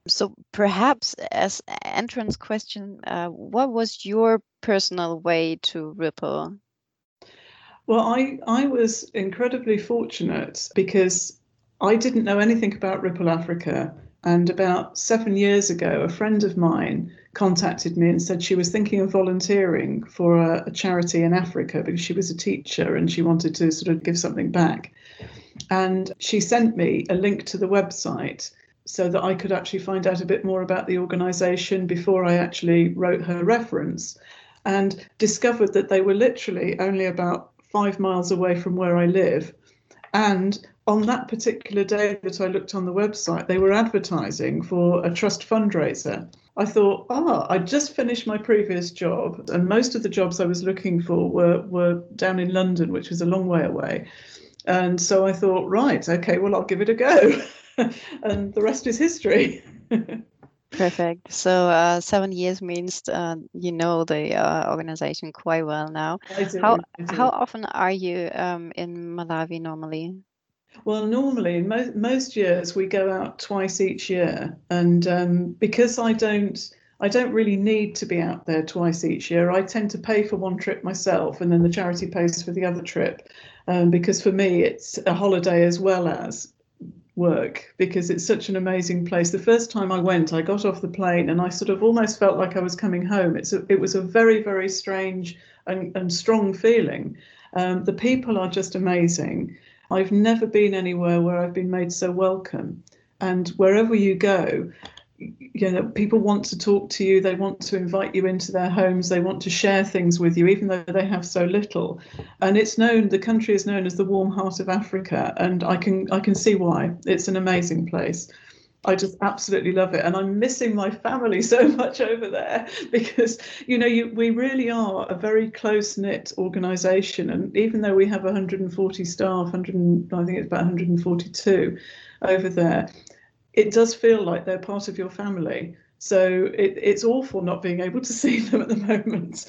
So perhaps as entrance question, what was your personal way to Ripple? Well, I was incredibly fortunate because I didn't know anything about Ripple Africa. And about 7 years ago, a friend of mine contacted me and said she was thinking of volunteering for a charity in Africa because she was a teacher and she wanted to sort of give something back. And she sent me a link to the website so that I could actually find out a bit more about the organization before I actually wrote her reference, and discovered that they were literally only about 5 miles away from where I live. And on that particular day that I looked on the website, they were advertising for a trust fundraiser. I thought, I just finished my previous job, and most of the jobs I was looking for were down in London, which was a long way away. And so I thought, right, okay, well, I'll give it a go. And the rest is history. Perfect. So 7 years means you know the organization quite well now. I How do, I how do. often are you in Malawi normally? Well, normally, in most years, we go out twice each year, and because I don't really need to be out there twice each year. I tend to pay for one trip myself, and then the charity pays for the other trip, because for me, it's a holiday as well as work because it's such an amazing place. The first time I went, I got off the plane and I sort of almost felt like I was coming home. It was a very, very strange and strong feeling. The people are just amazing. I've never been anywhere where I've been made so welcome. And wherever you go, people want to talk to you, they want to invite you into their homes, they want to share things with you even though they have so little. And the country is known as the warm heart of Africa, and I can see why. It's an amazing place. I just absolutely love it, and I'm missing my family so much over there because we really are a very close knit organisation, and even though we have 140 staff, 100, I think it's about 142 over there, it does feel like they're part of your family. So it's awful not being able to see them at the moment.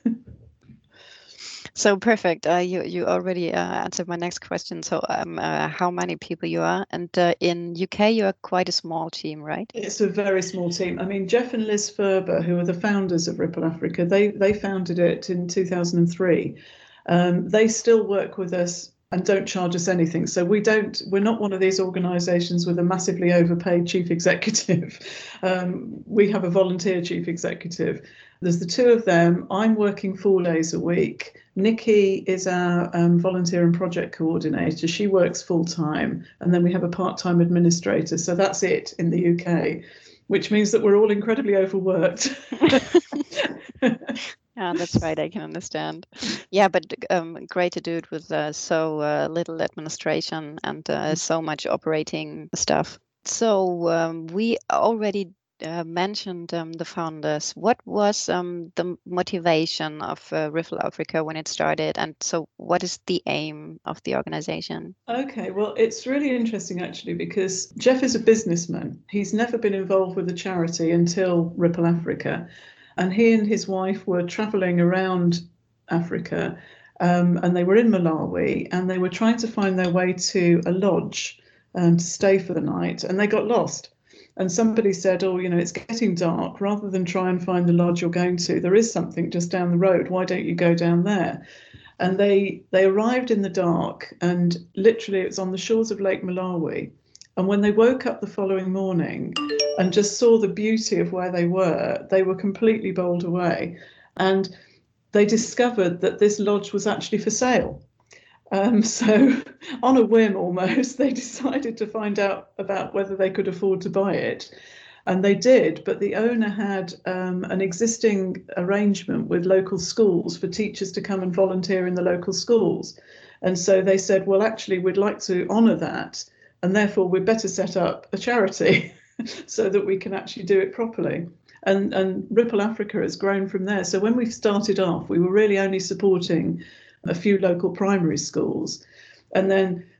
So perfect. You already answered my next question. So how many people you are? And in UK, you are quite a small team, right? It's a very small team. I mean, Jeff and Liz Ferber, who are the founders of Ripple Africa, they founded it in 2003. They still work with us and don't charge us anything. So we're not one of these organisations with a massively overpaid chief executive. We have a volunteer chief executive. There's the two of them. I'm working 4 days a week. Nikki is our volunteer and project coordinator. She works full time. And then we have a part time administrator. So that's it in the UK, which means that we're all incredibly overworked. Yeah, that's right. I can understand. Yeah, but great to do it with so little administration and so much operating stuff. So we already mentioned the founders. What was the motivation of Riffle Africa when it started? And so what is the aim of the organization? Okay, well, it's really interesting actually because Jeff is a businessman. He's never been involved with a charity until Ripple Africa. And he and his wife were traveling around Africa, and they were in Malawi and they were trying to find their way to a lodge to stay for the night, and they got lost. And somebody said, oh, it's getting dark. Rather than try and find the lodge you're going to, there is something just down the road. Why don't you go down there? And they arrived in the dark, and literally it was on the shores of Lake Malawi. And when they woke up the following morning and just saw the beauty of where they were completely bowled away. And they discovered that this lodge was actually for sale. So, on a whim almost, they decided to find out about whether they could afford to buy it. And they did, but the owner had an existing arrangement with local schools for teachers to come and volunteer in the local schools. And so they said, well, actually, we'd like to honour that, and therefore we'd better set up a charity so that we can actually do it properly. And Ripple Africa has grown from there. So when we started off, we were really only supporting a few local primary schools. And then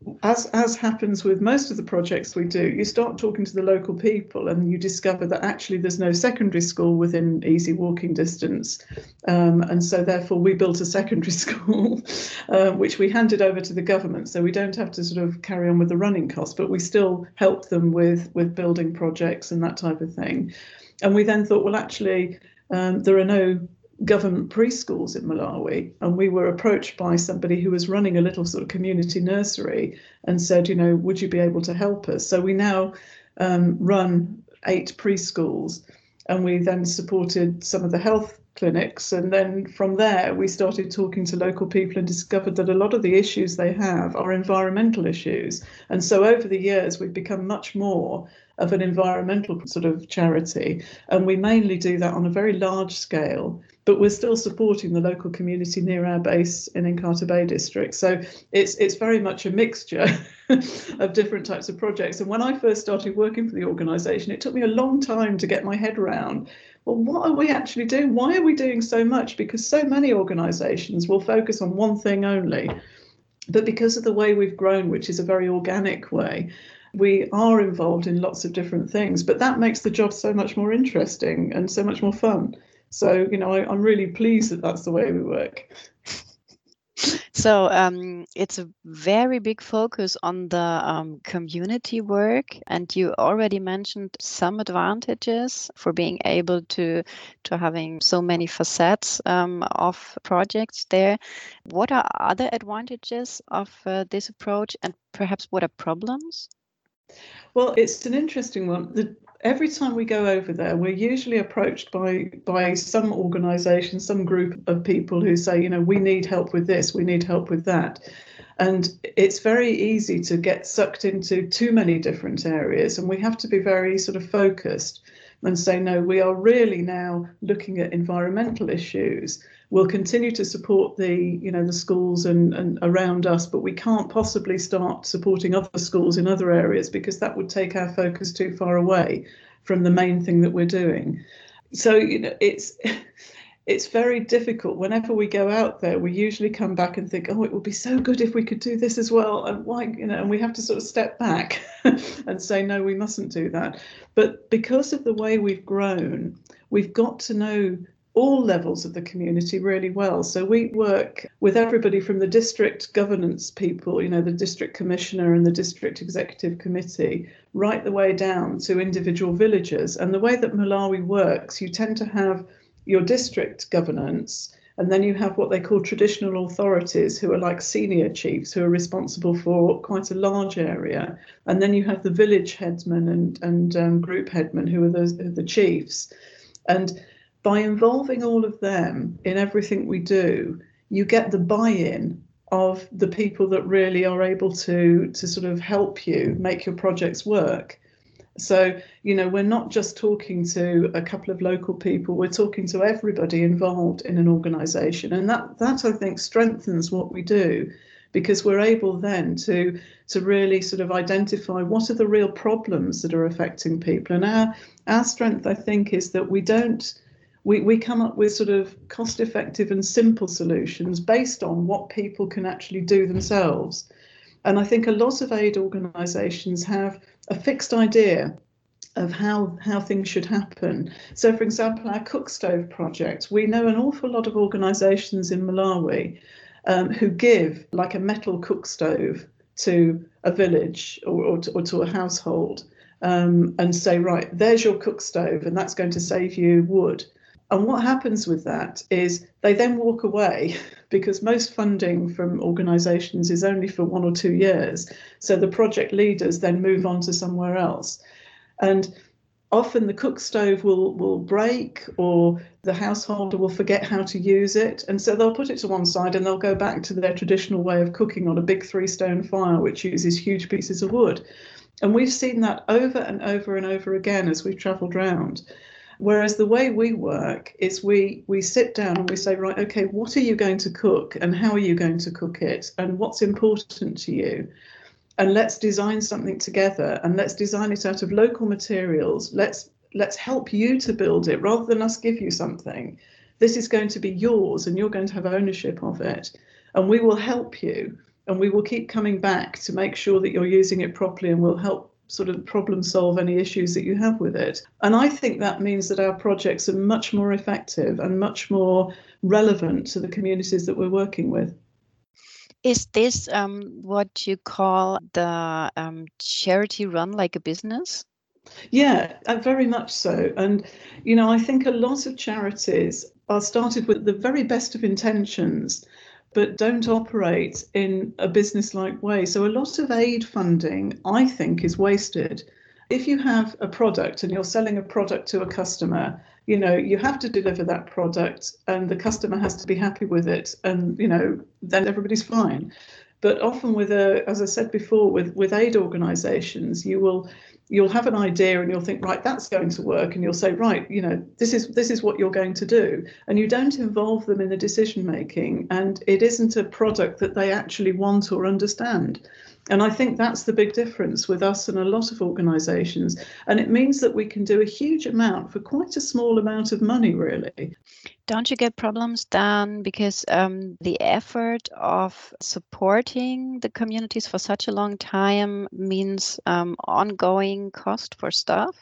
as happens with most of the projects we do, you start talking to the local people and you discover that actually there's no secondary school within easy walking distance. And so therefore we built a secondary school, which we handed over to the government. So we don't have to sort of carry on with the running costs, but we still help them with building projects and that type of thing. And we then thought, well, actually, there are no government preschools in Malawi, and we were approached by somebody who was running a little sort of community nursery and said, you know, would you be able to help us? So we now run 8 preschools, and we then supported some of the health clinics, and then from there we started talking to local people and discovered that a lot of the issues they have are environmental issues. And so over the years we've become much more of an environmental sort of charity, and we mainly do that on a very large scale, but we're still supporting the local community near our base in Inkatha Bay district. So it's very much a mixture of different types of projects. And when I first started working for the organisation, it took me a long time to get my head around, well, what are we actually doing? Why are we doing so much? Because so many organisations will focus on one thing only. But because of the way we've grown, which is a very organic way, we are involved in lots of different things, but that makes the job so much more interesting and so much more fun. So, you know, I'm really pleased that that's the way we work. So it's a very big focus on the community work, and you already mentioned some advantages for being able to having so many facets of projects there. What are other advantages of this approach, and perhaps what are problems? Well, it's an interesting one. Every time we go over there, we're usually approached by some organisation, some group of people who say, you know, we need help with this, we need help with that. And it's very easy to get sucked into too many different areas, and we have to be very sort of focused and say, no, we are really now looking at environmental issues. We'll continue to support the schools and around us, but we can't possibly start supporting other schools in other areas because that would take our focus too far away from the main thing that we're doing. So, you know, it's very difficult. Whenever we go out there, we usually come back and think, oh, it would be so good if we could do this as well. And why, you know, and we have to sort of step back and say, no, we mustn't do that. But because of the way we've grown, we've got to know all levels of the community really well. So we work with everybody from the district governance people, you know, the district commissioner and the district executive committee, right the way down to individual villagers. And the way that Malawi works, you tend to have your district governance, and then you have what they call traditional authorities, who are like senior chiefs who are responsible for quite a large area. And then you have the village headmen and group headmen, who are the chiefs. And by involving all of them in everything we do, you get the buy-in of the people that really are able to sort of help you make your projects work. So, you know, we're not just talking to a couple of local people, we're talking to everybody involved in an organisation. And that I think strengthens what we do, because we're able then to really sort of identify what are the real problems that are affecting people. And our strength, I think, is that we come up with sort of cost-effective and simple solutions based on what people can actually do themselves. And I think a lot of aid organisations have a fixed idea of how things should happen. So, for example, our cook stove project, we know an awful lot of organisations in Malawi who give like a metal cook stove to a village or to a household and say, right, there's your cook stove and that's going to save you wood. And what happens with that is they then walk away, because most funding from organisations is only for 1 or 2 years. So the project leaders then move on to somewhere else. And often the cook stove will break, or the householder will forget how to use it. And so they'll put it to one side and they'll go back to their traditional way of cooking on a big 3-stone fire, which uses huge pieces of wood. And we've seen that over and over and over again as we've travelled round. Whereas the way we work is we sit down and we say, right, okay, what are you going to cook and how are you going to cook it and what's important to you? And let's design something together, and let's design it out of local materials. Let's help you to build it rather than us give you something. This is going to be yours and you're going to have ownership of it. And we will help you and we will keep coming back to make sure that you're using it properly, and we'll help sort of problem solve any issues that you have with it. And I think that means that our projects are much more effective and much more relevant to the communities that we're working with. Is this what you call the charity run like a business? Yeah, very much so. And, you know, I think a lot of charities are started with the very best of intentions, but don't operate in a business-like way. So a lot of aid funding, I think, is wasted. If you have a product and you're selling a product to a customer, you know, you have to deliver that product and the customer has to be happy with it, and, you know, then everybody's fine. But often with as I said before, with aid organisations, you'll have an idea and you'll think, right, that's going to work, and you'll say, right, you know, this is what you're going to do, and you don't involve them in the decision making, and it isn't a product that they actually want or understand. And I think that's the big difference with us and a lot of organisations. And it means that we can do a huge amount for quite a small amount of money, really. Don't you get problems then because the effort of supporting the communities for such a long time means ongoing cost for staff?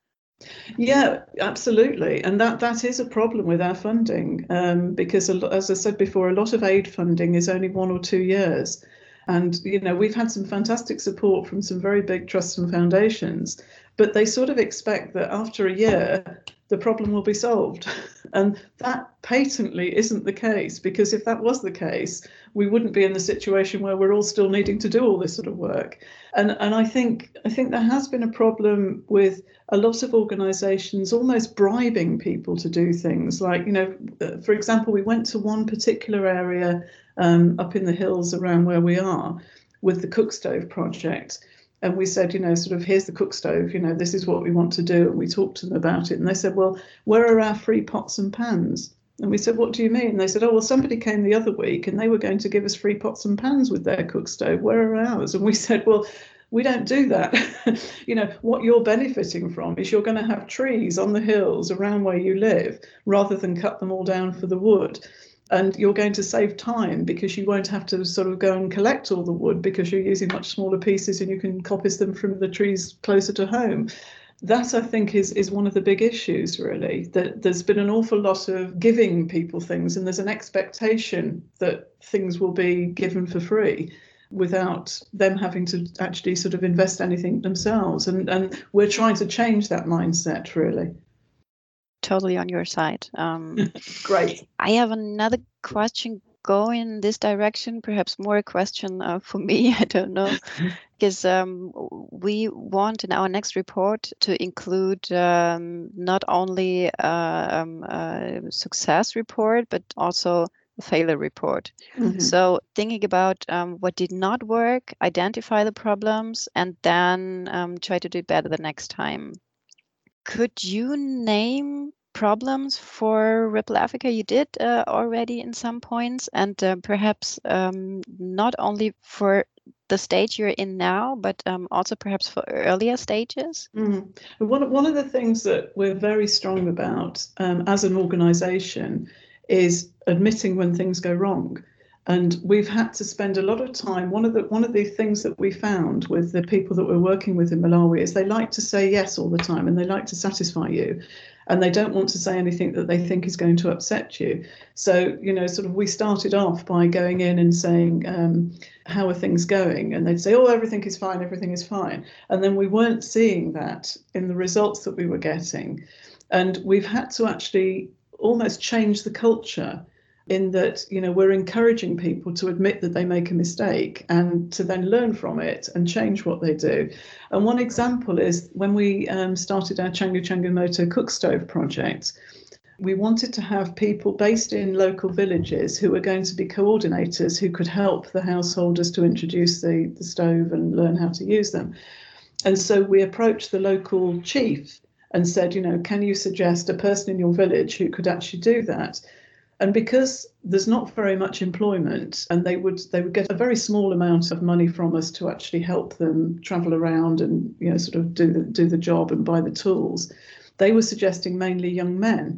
Yeah, absolutely. And that is a problem with our funding, because, as I said before, a lot of aid funding is only 1 or 2 years. And, you know, we've had some fantastic support from some very big trusts and foundations, but they sort of expect that after a year, the problem will be solved. And that patently isn't the case, because if that was the case, we wouldn't be in the situation where we're all still needing to do all this sort of work. And I think there has been a problem with a lot of organisations almost bribing people to do things. Like, you know, for example, we went to one particular area up in the hills around where we are with the cook stove project. And we said, you know, sort of, here's the cook stove, you know, this is what we want to do. And we talked to them about it. And they said, well, where are our free pots and pans? And we said, what do you mean? And they said, oh, well, somebody came the other week and they were going to give us free pots and pans with their cook stove. Where are ours? And we said, well, we don't do that. You know, what you're benefiting from is you're going to have trees on the hills around where you live rather than cut them all down for the wood. And you're going to save time because you won't have to sort of go and collect all the wood because you're using much smaller pieces and you can coppice them from the trees closer to home. That, I think, is one of the big issues, really, that there's been an awful lot of giving people things, and there's an expectation that things will be given for free without them having to actually sort of invest anything themselves. And we're trying to change that mindset, really. Totally on your side. Great. I have another question going in this direction, perhaps more a question for me, I don't know, because we want in our next report to include not only a success report, but also a failure report. Mm-hmm. So thinking about what did not work, identify the problems, and then try to do better the next time. Could you name problems for Ripple Africa? You did already in some points, and perhaps not only for the stage you're in now, but also perhaps for earlier stages? Mm-hmm. One of the things that we're very strong about as an organisation is admitting when things go wrong. And we've had to spend a lot of time. One of the things that we found with the people that we're working with in Malawi is they like to say yes all the time, and they like to satisfy you, and they don't want to say anything that they think is going to upset you. So, you know, sort of, we started off by going in and saying, how are things going? And they'd say, oh, everything is fine, everything is fine. And then we weren't seeing that in the results that we were getting. And we've had to actually almost change the culture, in that, you know, we're encouraging people to admit that they make a mistake and to then learn from it and change what they do. And one example is when we started our Changu Changu Moto cook stove project, we wanted to have people based in local villages who were going to be coordinators who could help the householders to introduce the stove and learn how to use them. And so we approached the local chief and said, you know, can you suggest a person in your village who could actually do that? And because there's not very much employment, and they would get a very small amount of money from us to actually help them travel around and, you know, sort of do the job and buy the tools, they were suggesting mainly young men.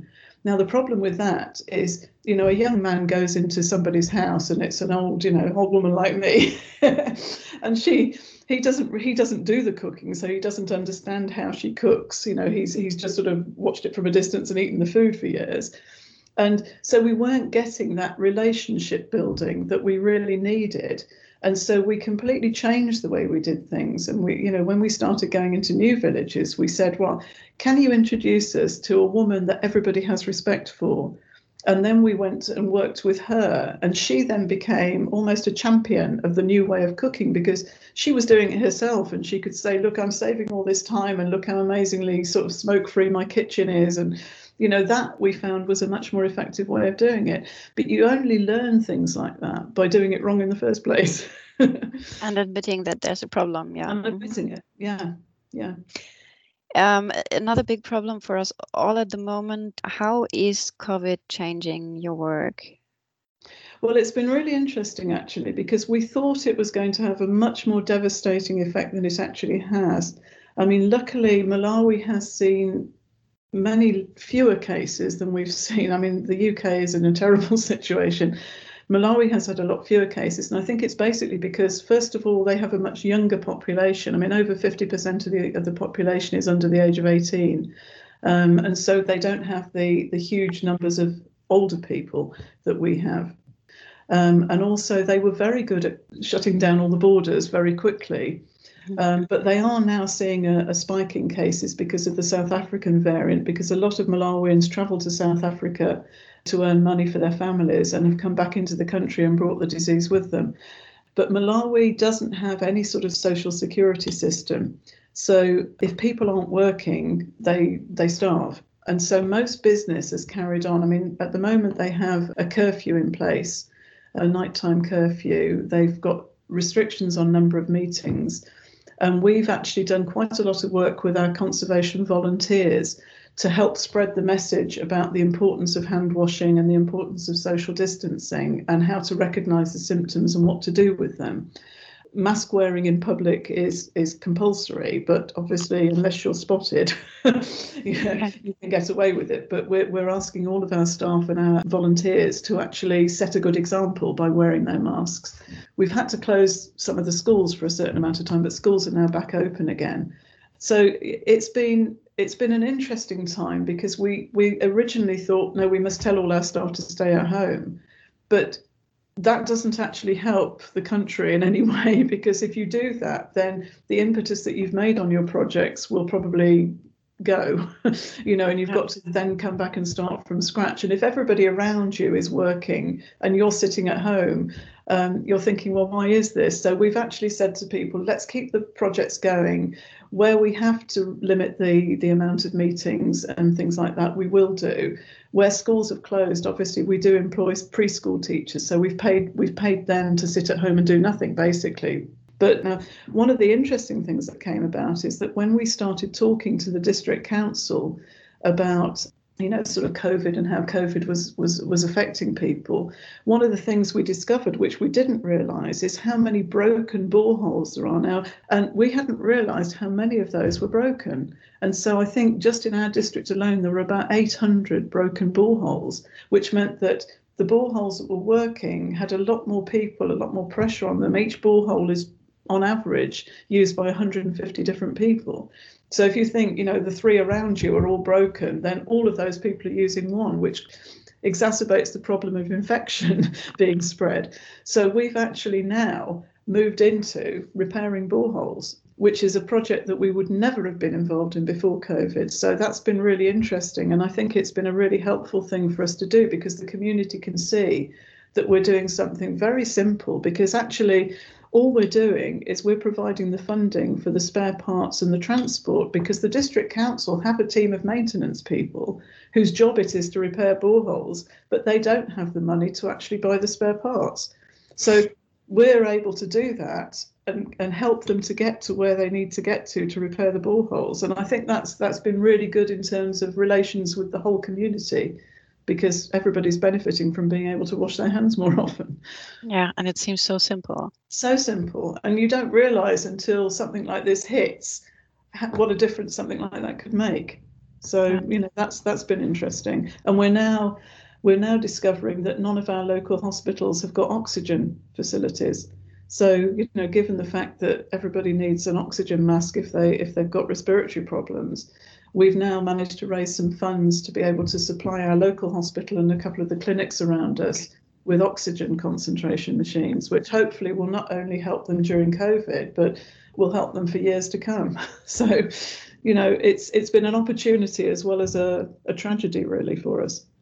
Now, the problem with that is, a young man goes into somebody's house and it's an old woman like me, and he doesn't do the cooking, so he doesn't understand how she cooks. He's just sort of watched it from a distance and eaten the food for years. And so we weren't getting that relationship building that we really needed. And so we completely changed the way we did things. And when we started going into new villages, we said, well, can you introduce us to a woman that everybody has respect for? And then we went and worked with her, and she then became almost a champion of the new way of cooking, because she was doing it herself, and she could say, look, I'm saving all this time, and look how amazingly sort of smoke-free my kitchen is. And that we found was a much more effective way of doing it. But you only learn things like that by doing it wrong in the first place. And admitting that there's a problem. Yeah. And admitting it. Yeah. Another big problem for us all at the moment, how is COVID changing your work? Well, it's been really interesting, actually, because we thought it was going to have a much more devastating effect than it actually has. I mean, luckily, Malawi has seen many fewer cases than we've seen. I mean, the UK is in a terrible situation. Malawi has had a lot fewer cases, and I think it's basically because, first of all, they have a much younger population. I mean, over 50% of the population is under the age of 18, and so they don't have the huge numbers of older people that we have. And also, they were very good at shutting down all the borders very quickly. But they are now seeing a spike in cases because of the South African variant, because a lot of Malawians travel to South Africa to earn money for their families and have come back into the country and brought the disease with them. But Malawi doesn't have any sort of social security system. So if people aren't working, they starve. And so most business has carried on. I mean, at the moment, they have a curfew in place, a nighttime curfew. They've got restrictions on number of meetings. And we've actually done quite a lot of work with our conservation volunteers to help spread the message about the importance of hand washing and the importance of social distancing and how to recognise the symptoms and what to do with them. Mask wearing in public is compulsory, but obviously, unless you're spotted, you can get away with it. But we're asking all of our staff and our volunteers to actually set a good example by wearing their masks. We've had to close some of the schools for a certain amount of time, but schools are now back open again. So it's been an interesting time, because we originally thought, no, we must tell all our staff to stay at home, but that doesn't actually help the country in any way, because if you do that, then the impetus that you've made on your projects will probably go, and you've got to then come back and start from scratch. And if everybody around you is working and you're sitting at home, you're thinking, well, why is this? So we've actually said to people, let's keep the projects going. Where we have to limit the amount of meetings and things like that, we will do. Where schools have closed, obviously, we do employ preschool teachers. So we've paid them to sit at home and do nothing, basically. But now, one of the interesting things that came about is that when we started talking to the district council about sort of COVID and how COVID was affecting people, one of the things we discovered, which we didn't realise, is how many broken boreholes there are now. And we hadn't realised how many of those were broken. And so I think just in our district alone, there were about 800 broken boreholes, which meant that the boreholes that were working had a lot more people, a lot more pressure on them. Each borehole is, on average, used by 150 different people. So if you think, the three around you are all broken, then all of those people are using one, which exacerbates the problem of infection being spread. So we've actually now moved into repairing boreholes, which is a project that we would never have been involved in before COVID. So that's been really interesting. And I think it's been a really helpful thing for us to do, because the community can see that we're doing something very simple, because actually all we're doing is we're providing the funding for the spare parts and the transport, because the district council have a team of maintenance people whose job it is to repair boreholes, but they don't have the money to actually buy the spare parts. So we're able to do that and help them to get to where they need to get to repair the boreholes. And I think that's been really good in terms of relations with the whole community, because everybody's benefiting from being able to wash their hands more often. Yeah, and it seems so simple. So simple. And you don't realise until something like this hits what a difference something like that could make. So, that's been interesting. And we're now discovering that none of our local hospitals have got oxygen facilities. So, given the fact that everybody needs an oxygen mask if they've got respiratory problems, we've now managed to raise some funds to be able to supply our local hospital and a couple of the clinics around us with oxygen concentration machines, which hopefully will not only help them during COVID, but will help them for years to come. So, it's been an opportunity as well as a tragedy, really, for us.